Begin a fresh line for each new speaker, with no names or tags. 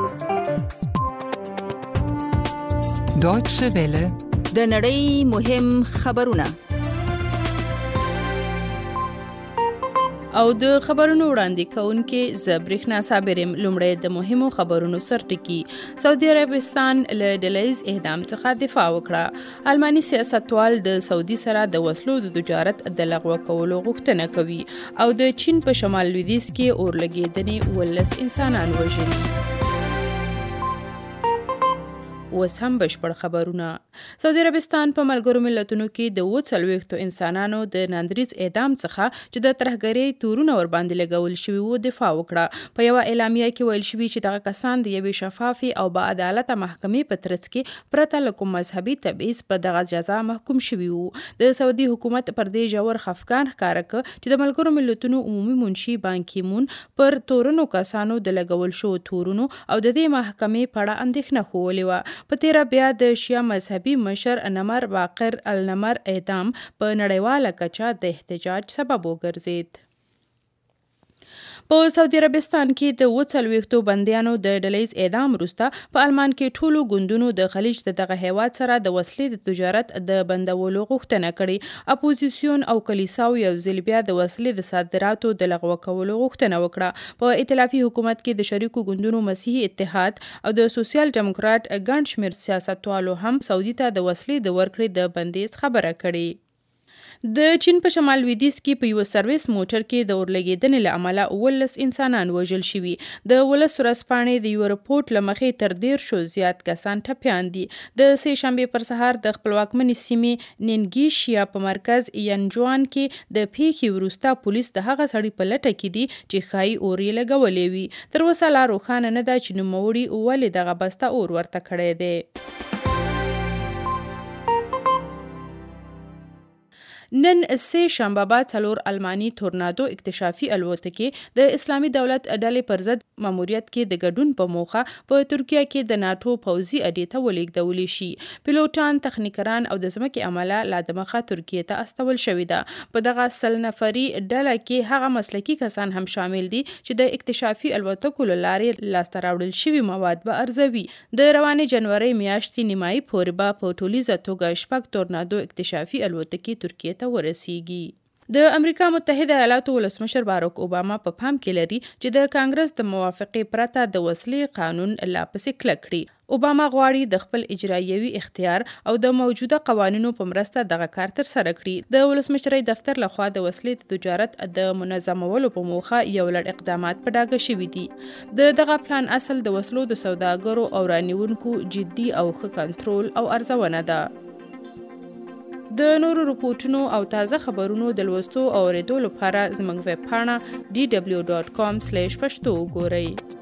Deutsche Welle.
د نړۍ مهم خبرونه
او د خبرونو وړاندې کوونکې زبرښنا صابرم لومړی د مهمو خبرونو سرټکی. سعودي عربستان له ډلهییز اعدام څخه دفاع وکړه. الماني سیاستوال د سعودي سره د وسلو د تجارت د لغوه کولو غوښتنه کوي او د چین په شمال لویدیځ کې اورلګیدنې 19 انسانان وژلي. اوس هم بشپړ خبرونه. سعودي عربستان په ملګرو ملتونو کې د 40 انسانانو د ناندریز اعدام څخه چې د ترهګرۍ تورونه ور باندې لګول شوي وو دفاع وکړه. په یوه اعلامیه کې ویل شوي چې دغه کسان د یوې شفافې او با عدالته محکمې په ترڅ کې پرته له کوم مذهبي تبعیض په دغه جزا محکوم شوي وو. د سعودي حکومت پر دې ژور خفګان ښکاره کړ چې د ملګرو ملتونو عمومي منشي بان کی مون پر تورنو کسانو د لګول شوو تورونو او د دې محکمې په اړه اندېښنه ښوولې وه. په تیره بیا د شیعه مذهبي مشر نمر باقر النمر اعدام په نړیواله کچه د احتجاج سبب وګرځید. په سعودي عربستان کې د 40 بندیانو د ډلهییز اعدام وروسته په آلمان کې ټولو ګوندونو د خلیج د دغه هیواد سره د وسلې د تجارت د بندولو غوښتنه کړې. اپوزیسیون او کلیساو یو ځل بیا د وسلې د صادراتو د لغوه کولو غوښتنه وکړه. په ائتلافي حکومت کې د شریکو ګوندونو مسیحي اتحاد او د سوسیال ډیموکرات ګڼ شمېر سیاستوالو هم سعودي ته د وسلې د ورکړې د بندیز خبره کړې. د چین په شمال لویدیځ کې په یو سرویس موټر کې د اورلګیدنې له امله 19 انسانان وژل شوي. د ولس ورځپاڼې د یو رپورټ له مخې تر 10 زیات کسان ټپیان دي. د سې شنبې پر سهار د خپلواکمنې سیمې نینګیشیا په مرکز ینجوان کې د پیښې وروسته پولیس د هغه سړي په لټه کې دي چې ښایي اور یې لګولې وي. تر اوسه لا روښانه نه ده چې نوموړي ولې دغه بسته اور ورته کړی دی. نن سې شنبه بعد 4 الماني تورنادو اکتشافي الوتکې د اسلامي دولت ډلې پر ضد ماموریت کې د ګډون په موخه په ترکیه کې د ناتو پوځي اډې ته ولېږدولې شي. پیلوټان، تخنیکران او د ځمکې عمله لا دمخه ترکیه ته استول شوې ده. په دغه 100 نفري ډله کې هغه مسلکي کسان هم شامل دي چې د اکتشافي الوتکو له لارې لاسته راوړل شوي مواد به ارزوي. د روانې جنوري میاشتې نیمایي پورې به په ټولیزه توګه 6 تورنادو اکتشافي الوتکې ترکیه ته ورسیږي. د امریکا متحده ایالاتو ولسمشر باراک اوباما په پام کې لري چې د کانګرس د موافقې پرته د وسلې قانون لا پسې کلک کړي. اوباما غواړي د خپل اجرایوي اختیار او د موجوده قوانینو په مرسته دغه کار تر سره کړي. د ولسمشرۍ دفتر لخوا د وسلې د تجارت د منظمولو په موخه یو لړ اقدامات په ډاګه شوي دي. دغه پلان اصل د وسلو د سوداګرو او رانیونکو جدي او ښه کنټرول او ارزونه ده. د نورو رپورټونو او تازه خبرونو د لوستو او اورېدو لپاره زموږ ویب پاڼه dw.com/پښتو وګورئ.